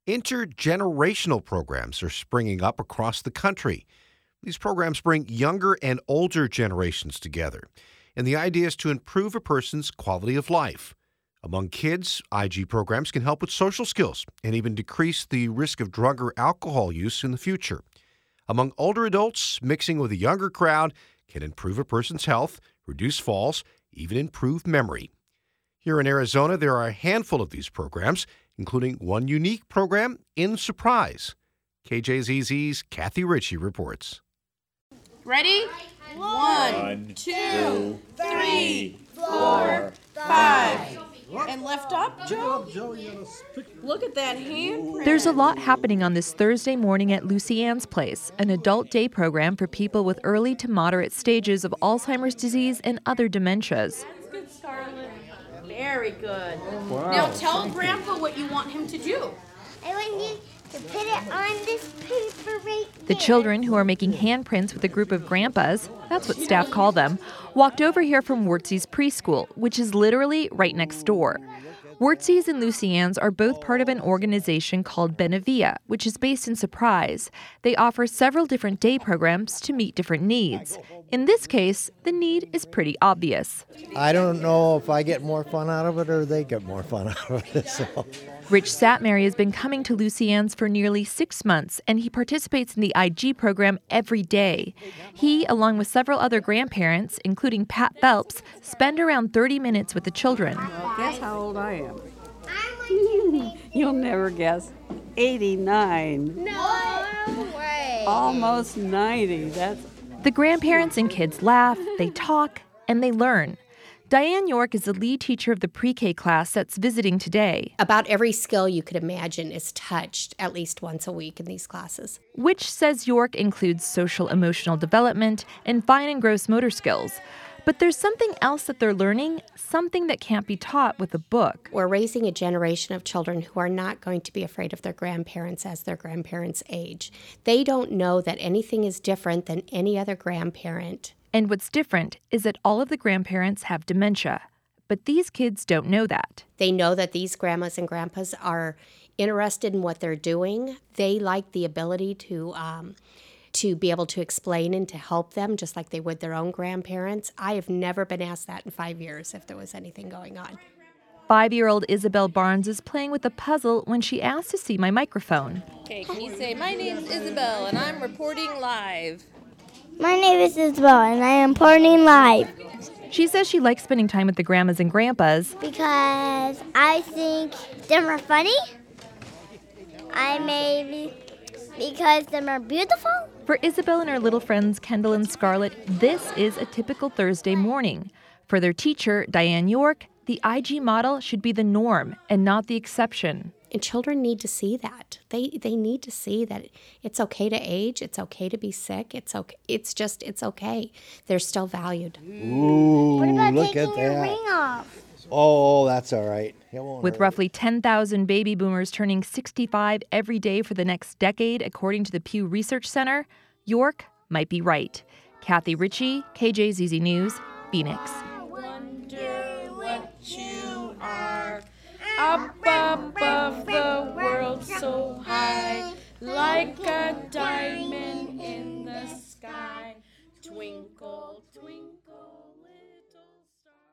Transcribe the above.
Intergenerational programs are springing up across the country. These programs bring younger and older generations together, and the idea is to improve a person's quality of life. Among kids, IG programs can help with social skills and even decrease the risk of drug or alcohol use in the future. Among older adults, mixing with a younger crowd can improve a person's health, reduce falls, even improve memory. Here in Arizona, there are a handful of these programs, including one unique program in Surprise. KJZZ's Kathy Ritchie reports. Ready? 1, 2, 3, 4, 5. And left up, Joe. Look at that handprint. There's a lot happening on this Thursday morning at Lucy Ann's Place, an adult day program for people with early to moderate stages of Alzheimer's disease and other dementias. That's good, Scarlett. Very good. Wow. Now tell Grandpa what you want him to do. I want you to put it on this paper right there. The children, who are making handprints with a group of grandpas, that's what staff call them, walked over here from Wurtzy's preschool, which is literally right next door. Wurtzy's and Lucy Ann's are both part of an organization called Benevilla, which is based in Surprise. They offer several different day programs to meet different needs. In this case, the need is pretty obvious. I don't know if I get more fun out of it or they get more fun out of it. So. Rich Satmary has been coming to Lucy Ann's for nearly 6 months, and he participates in the IG program every day. He, along with several other grandparents, including Pat Phelps, spend around 30 minutes with the children. Well, guess how old I am. You'll never guess. 89. No way. Almost 90. The grandparents and kids laugh, they talk, and they learn. Diane York is the lead teacher of the pre-K class that's visiting today. About every skill you could imagine is touched at least once a week in these classes. Which, says York, includes social emotional development and fine and gross motor skills. But there's something else that they're learning, something that can't be taught with a book. We're raising a generation of children who are not going to be afraid of their grandparents as their grandparents age. They don't know that anything is different than any other grandparent. And what's different is that all of the grandparents have dementia. But these kids don't know that. They know that these grandmas and grandpas are interested in what they're doing. They like the ability to be able to explain and to help them, just like they would their own grandparents. I have never been asked that in 5 years if there was anything going on. 5-year-old Isabel Barnes is playing with a puzzle when she asked to see my microphone. Okay, can you say, my name's Isabel and I'm reporting live? My name is Isabel, and I am reporting live. She says she likes spending time with the grandmas and grandpas Because I think them are funny. Because them are beautiful. For Isabel and her little friends Kendall and Scarlett, this is a typical Thursday morning. For their teacher, Diane York, the IG model should be the norm and not the exception. And children need to see that. They need to see that it's okay to age, it's okay to be sick, it's okay. It's okay. They're still valued. Ooh, What about look taking at your that. ring off? Oh, that's all right. It won't With hurt. roughly 10,000 baby boomers turning 65 every day for the next decade, according to the Pew Research Center, York might be right. Kathy Ritchie, KJZZ News, Phoenix.